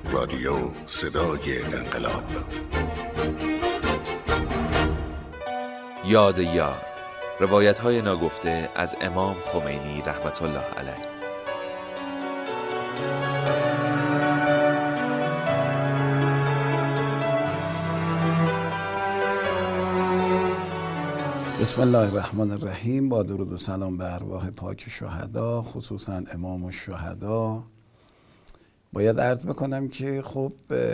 رادیو صدای انقلاب. یاد یار، روایت‌های ناگفته از امام خمینی رحمت الله علیه. بسم الله الرحمن الرحیم. با درود و سلام به ارواح پاک شهدا، خصوصا امام الشهدا. باید عرض بکنم که خب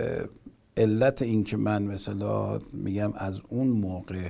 علت این که من مثلا میگم از اون موقع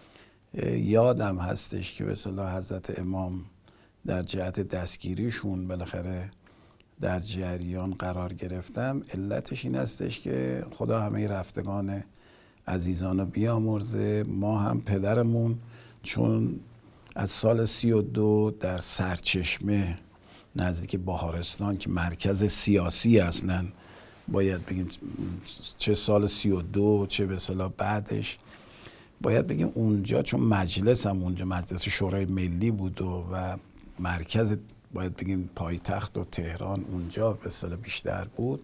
یادم هستش که مثلا حضرت امام در جهت دستگیریشون بالاخره در جریان قرار گرفتم، علتش این هستش که خدا همه رفتگان عزیزانو بیامرزه. ما هم پدرمون چون از سال 32 در سرچشمه نزدیک بهارستان که مرکز سیاسی اصلا باید بگیم، چه سال 32 چه به اصطلاح بعدش باید بگیم اونجا، چون مجلس هم اونجا مجلس شورای ملی بود و مرکز باید بگیم پایتخت و تهران اونجا به اصطلاح بیشتر بود،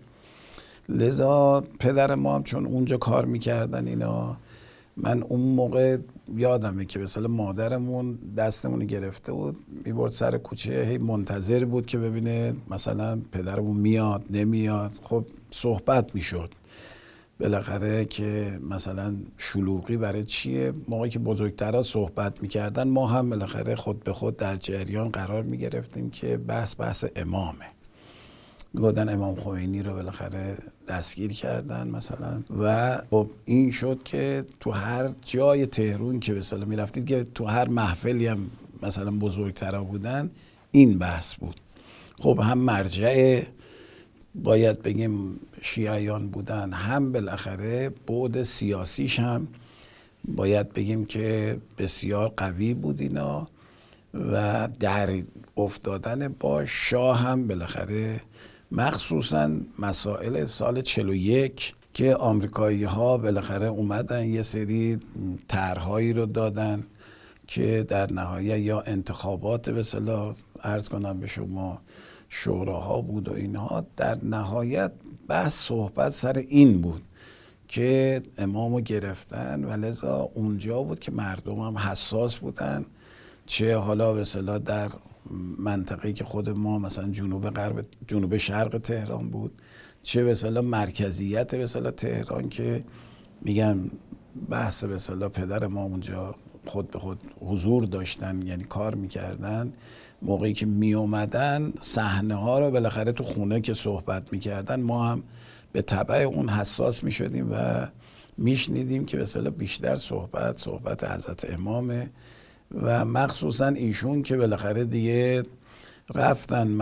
لذا پدر ما هم چون اونجا کار میکردن اینا، من اون موقع یادمه که مثلا مادرمون دستمون گرفته بود میبرد سر کوچه، هی منتظر بود که ببینه مثلا پدرمون میاد نمیاد. خب صحبت میشد بالاخره که مثلا شلوغی برای چیه. موقعی که بزرگترها صحبت میکردن ما هم بالاخره خود به خود در جریان قرار میگرفتیم که بحث امامه. گفتن امام خمینی رو بالاخره دستگیر کردن مثلا، و خب این شد که تو هر جای تهران که مثلا میرفتید که تو هر محفلی هم مثلا بزرگترها بودن این بحث بود. خب هم مرجع باید بگیم شیعیان بودن، هم بالاخره بعد سیاسیش هم باید بگیم که بسیار قوی بود اینا، و در افتادن با شاه هم بالاخره مخصوصا مسائل سال 41 که آمریکایی ها بالاخره اومدن یه سری طرحهایی رو دادن که در نهایت یا انتخابات به اصطلاح عرض کنم به شما شوراها بود و اینها، در نهایت بحث صحبت سر این بود که امامو گرفتن و لذا اونجا بود که مردم هم حساس بودن، چه حالا به اصطلاح در منطقه‌ای که خود ما مثلا جنوب شرق تهران بود، چه به اصطلاح مرکزیت به اصطلاح تهران که میگم بحث به اصطلاح پدر ما اونجا خود به خود حضور داشتن، یعنی کار میکردن. موقعی که میومدن صحنه ها رو بالاخره تو خونه که صحبت میکردن ما هم به تبع اون حساس میشدیم و میشنیدیم که به اصطلاح بیشتر صحبت حضرت امامه، و مخصوصا ایشون که بالاخره دیگه رفتن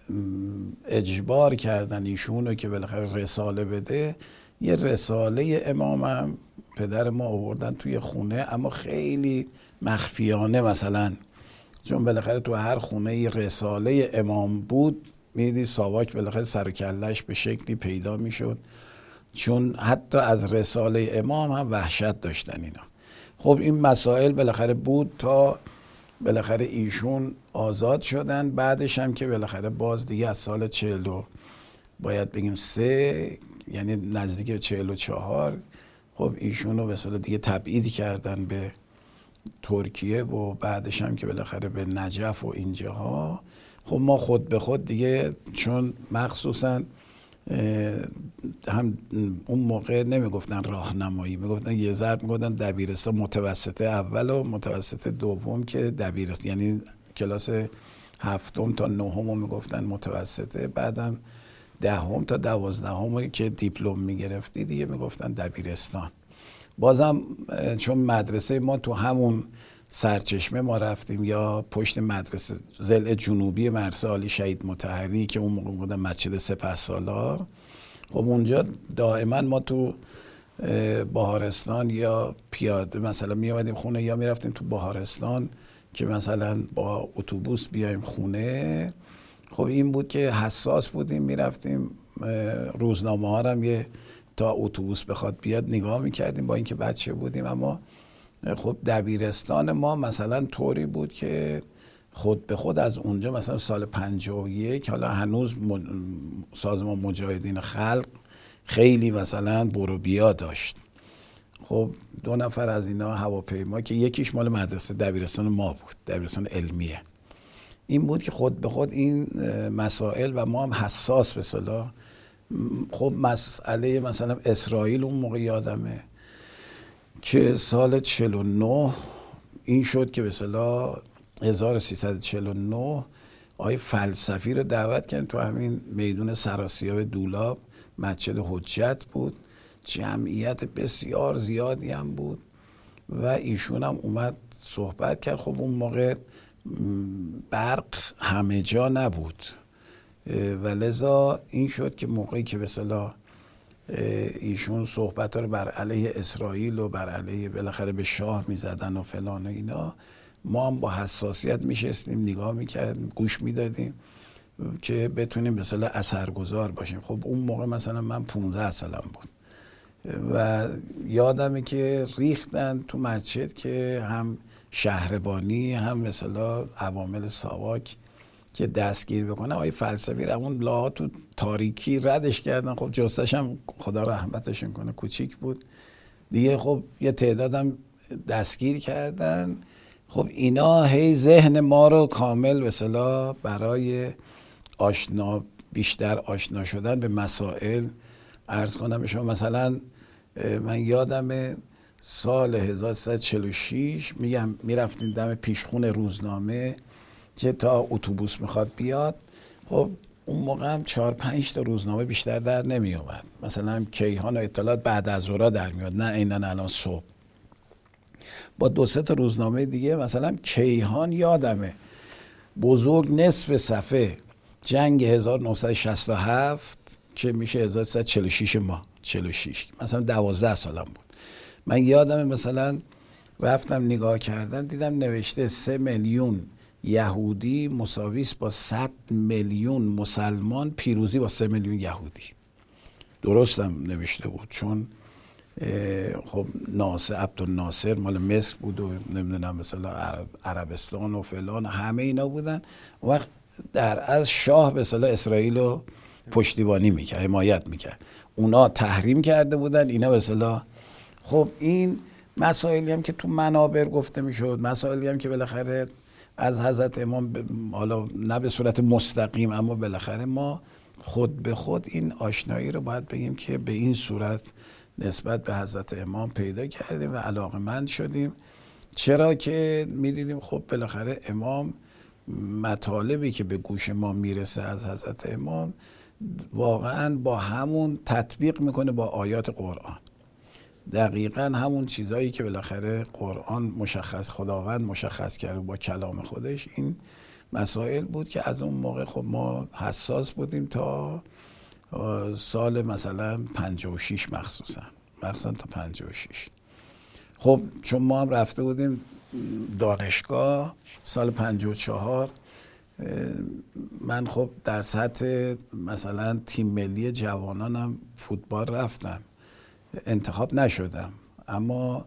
اجبار کردن ایشونو که بالاخره رساله بده. یه رساله امام هم پدر ما آوردن توی خونه، اما خیلی مخفیانه مثلا، چون بالاخره تو هر خونه یه رساله امام بود میدی ساواک بالاخره سر و کله‌اش به شکلی پیدا میشد، چون حتی از رساله امام هم وحشت داشتن اینا. خب این مسائل بالاخره بود تا بالاخره ایشون آزاد شدن. بعدش هم که بالاخره باز دیگه از سال 40 باید بگیم 3 یعنی نزدیک به 44 خب ایشونو به اصطلاح دیگه تبعید کردن به ترکیه و بعدش هم که بالاخره به نجف و اینجاها. خب ما خود به خود دیگه، چون مخصوصا هم اون موقع نمیگفتن راهنمایی، میگفتن یه ضرب میگفتن دبیرستان متوسطه اول و متوسطه دوم که دبیرستان، یعنی کلاس 7 تا 9 میگفتن متوسطه، بعدم 10 تا 12 که دیپلم میگرفتی دیگه میگفتن دبیرستان. بازم چون مدرسه ما تو همون سرچشمه ما رفتیم یا پشت مدرسه ضلع جنوبی مدرسه عالی شهید مطهری که اون موقع بودن مسجد سپهسالار، خب اونجا دائما ما تو بهارستان یا پیاده مثلا می اومدیم خونه یا می رفتیم تو بهارستان که مثلا با اتوبوس بیایم خونه. خب این بود که حساس بودیم، می رفتیم روزنامه ها هم یه تا اتوبوس بخواد بیاد نگاه می کردیم با اینکه بچه بودیم. اما خب دبیرستان ما مثلا طوری بود که خود به خود از اونجا مثلا سال 51 حالا هنوز سازمان مجاهدین خلق خیلی مثلا برو بیا داشت. خب 2 نفر از اینا هواپیما که یکیش مال مدرسه دبیرستان ما بود، دبیرستان علمیه، این بود که خود به خود این مسائل و ما هم حساس به اصطلاح. خب مسئله مثلا اسرائیل اون موقع یادمه که سال 49 این شد که به اصطلاح 1349 آقای فلسفی رو دعوت کردن تو همین میدون سراسیاب دولاب، مسجد حجت بود، جمعیت بسیار زیادی هم بود و ایشون هم اومد صحبت کرد. خب اون موقع برق همه جا نبود و لذا این شد که موقعی که به اصطلاح ایشون صحبت ها رو بر علیه اسرائیل و بر علیه بالاخره به شاه میزدن و فلان و اینا، ما هم با حساسیت میشستیم نگاه میکردیم، گوش میدادیم که بتونیم به اصطلاح اثرگذار باشیم. خب اون موقع مثلا من 15 سالم بود و یادمه که ریختن تو مسجد که هم شهربانی هم مثلا عوامل ساواک که دستگیر بکنه. آقای فلسفی رو اون لاها تو تاریکی ردش کردن. خب جستش هم خدا رحمتشون کنه کوچیک بود دیگه، خب یه تعدادم دستگیر کردن. خب اینا هی ذهن ما رو کامل به اصطلاح برای بیشتر آشنا شدن به مسائل عرض کنم به شما. مثلا من یادم سال 1346 میگم میرفتیم دم پیشخون روزنامه که تا اتوبوس میخواد بیاد. خب اون موقع هم 4-5 تا روزنامه بیشتر در نمی اومد، مثلا کیهان و اطلاعات بعد از ظهر در میاد، نه عیناً الان صبح. با 2-3 تا روزنامه دیگه، مثلا کیهان یادمه بزرگ نصف صفحه جنگ 1967 که میشه 1346 ما 46 مثلا 12 سالم بود. من یادمه مثلا رفتم نگاه کردم دیدم نوشته 3 میلیون یهودی مساویس با 100 میلیون مسلمان، پیروزی با 3 میلیون یهودی. درستم نوشته بود چون خب عبدالناصر مال مصر بود و نمیدونم مثلا عربستان و فلان همه اینا بودن. و وقت در از شاه به اصطلاح اسرائیل رو پشتیبانی میکرد، حمایت میکرد، اونا تحریم کرده بودن، اینا به اصطلاح. خب این مسائلی هم که تو منابر گفته میشد، مسائلی هم که بالاخره از حضرت امام حالا نه به صورت مستقیم اما بالاخره ما خود به خود این آشنایی رو باید بگیم که به این صورت نسبت به حضرت امام پیدا کردیم و علاقه‌مند شدیم. چرا که می‌دیدیم خب بالاخره امام مطالبی که به گوش ما میرسه از حضرت امام واقعا با همون تطبیق میکنه با آیات قرآن، دقیقاً همون چیزایی که بالاخره قرآن خداوند مشخص کرده با کلام خودش. این مسائل بود که از اون موقع خب ما حساس بودیم تا سال مثلا 56 مخصوصا تا 56. خب چون ما هم رفته بودیم دانشگاه سال 54، من خب در سطح مثلا تیم ملی جوانانم فوتبال رفتم، انتخاب نشدم، اما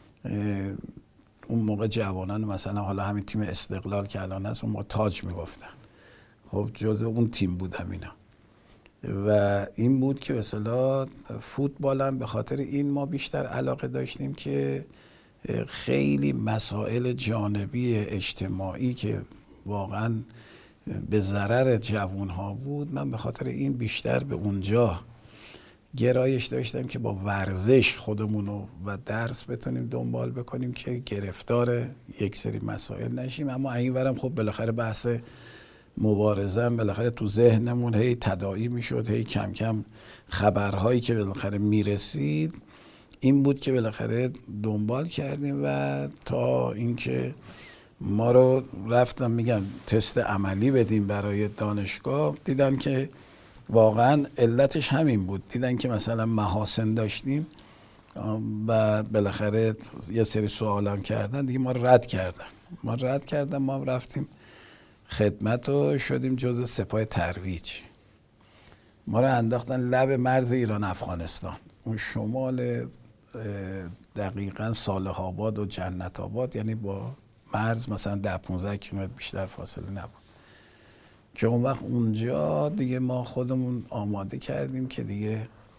اون موقع جوانان مثلا حالا همین تیم استقلال که الان هست اون موقع تاج میگفتن، خب جزء اون تیم بودم اینا. و این بود که به اصطلاح فوتبالم به خاطر این ما بیشتر علاقه داشتیم که خیلی مسائل جانبی اجتماعی که واقعا به ضرر جوانها بود، من به خاطر این بیشتر به اونجا گرایش داشتم که با ورزش خودمونو و درس بتونیم دنبال بکنیم که گرفتار یک سری مسائل نشیم. اما اینورم خب بالاخره بحث مبارزه هم بالاخره تو ذهنمون هی تداعی میشد، هی کم کم خبرهایی که بالاخره میرسید این بود که بالاخره دنبال کردیم و تا اینکه ما رو رفتم میگم تست عملی بدیم برای دانشگاه، دیدن که واقعا علتش همین بود، دیدن که مثلا محاسن داشتیم و بالاخره یه سری سوالام کردن دیگه، ما رد کردن. ما رفتیم خدمت و شدیم جزء سپاه ترویج. ما رو انداختن لب مرز ایران افغانستان، اون شمال دقیقاً صالح آباد و جنت آباد، یعنی با مرز مثلا 10-15 کیلومتر بیشتر فاصله نبود. که اون وقت اونجا دیگه ما خودمون آماده کردیم که دیگه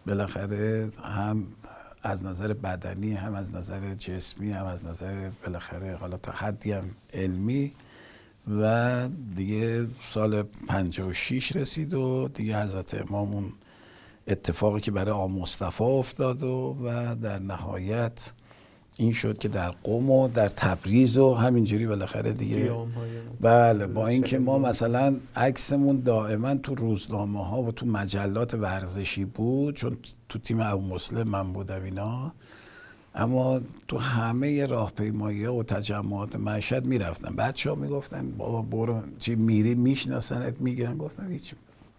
بالاخره هم از نظر بدنی، هم از نظر جسمی، هم از نظر بالاخره حالا تا حدی هم علمی. و دیگه سال 56 رسید و دیگه حضرت امام اون اتفاقی که برای آقا مصطفی افتاد و در نهایت این شد که در قم و در تبریز و همینجوری بالاخره دیگه. بله، با اینکه ما مثلا عکسمون دائما تو روزنامه ها و تو مجلات ورزشی بود، چون تو تیم ابو مسلم من بودم اینا، اما تو همه راهپیمایی ها و تجمعات مشهد میرفتن. بچه‌ها میگفتن بابا برو، چی میری میشناسنت میگیرن. گفتم هیچ،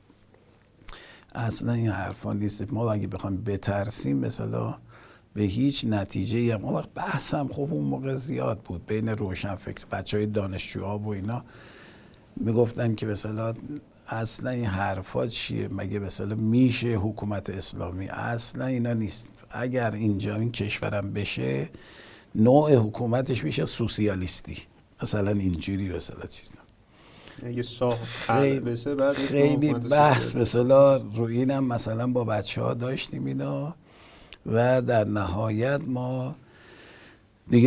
اصلا این حرفا نیست. ما اگه بخوایم بترسیم مثلا به هیچ نتیجه هم. اون وقت بحث هم خب اون موقع زیاد بود بین روشنفکر، بچهای دانشجوها و اینا میگفتن که مثلا اصلا این حرفا چیه، مگه مثلا میشه حکومت اسلامی؟ اصلا اینا نیست. اگر اینجا این کشورم بشه نوع حکومتش میشه سوسیالیستی، مثلا اینجوری مثلا چیزا. خیلی بحث مثلا روی اینم مثلا با بچه‌ها داشتیم اینا. و در نهایت ما دیگه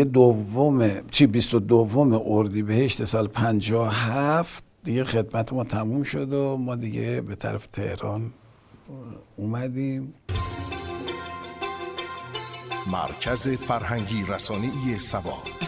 22 اردیبهشت سال 57 دیگه خدمت ما تموم شد و ما دیگه به طرف تهران اومدیم. مرکز فرهنگی رسانه‌ای سبا.